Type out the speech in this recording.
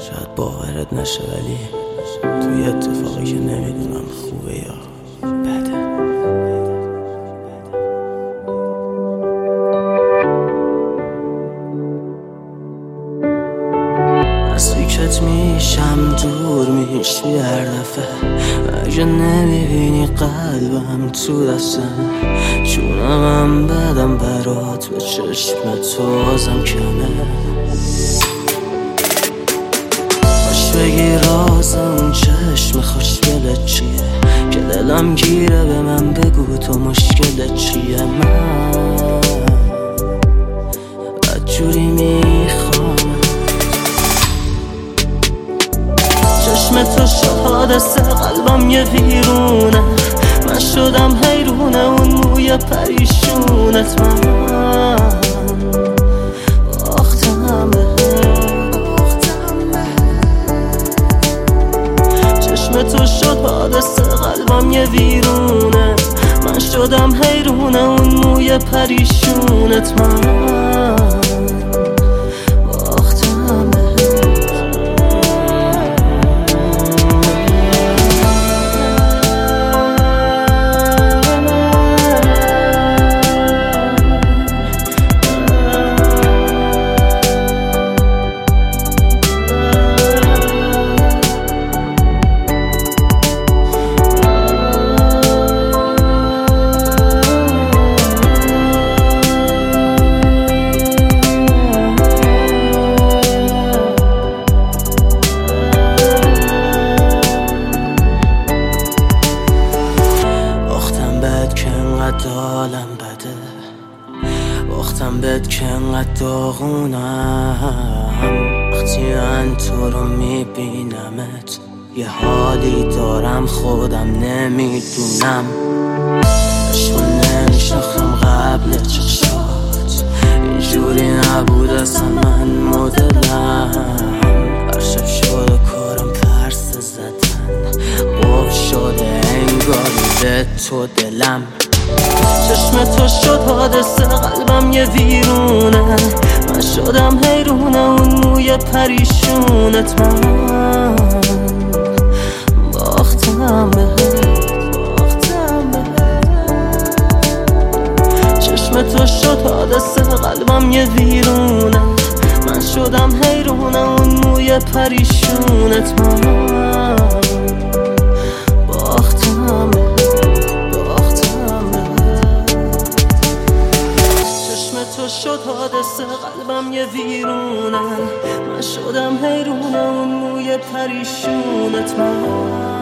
شاید باورت نشه ولی توی اتفاقی که نمیدونم خوبه یا بده. نزدیکت میشم دور میشی هر دفعه، اگه نمیبینی قلبم تو دستمه، جونم بدم برات به چشم تو ازم کمه. باش بگی راز اون چشم خوشگلت چیه، که دلم گیره به من بگو تو مشکلت چیه. من بدجوری میخوام چشم تو شد حادثه، قلبم یه ویرونه، من شدم حیرونه اون موی پریشونت. من باختم چشم تو شد حادثه، قلبم یه ویرونه، من شدم حیرونه اون موی پریشونت. من حالم بده، باختم بهت که انقدر داغونم، وقتی من تو رو میبینمت یه حالی دارم خودم نمیدونم. عشق نمیشناختم قبل چشات، اینجوری نبود اصلا من مدلم. هر شب شده کارم پرسه زدن، قب شده انگار به تو دلم. چشم تو شد حادثه، قلبم یه ویرونه، من شدم حیرونه اون موی پریشونت. من باختم چشم تو شد حادثه، قلبم یه ویرونه، من شدم حیرونه اون موی پریشونت. من باختم تو شد حادثه، قلبم یه ویرونه، من شدم حیرونه اون موی پریشونت. من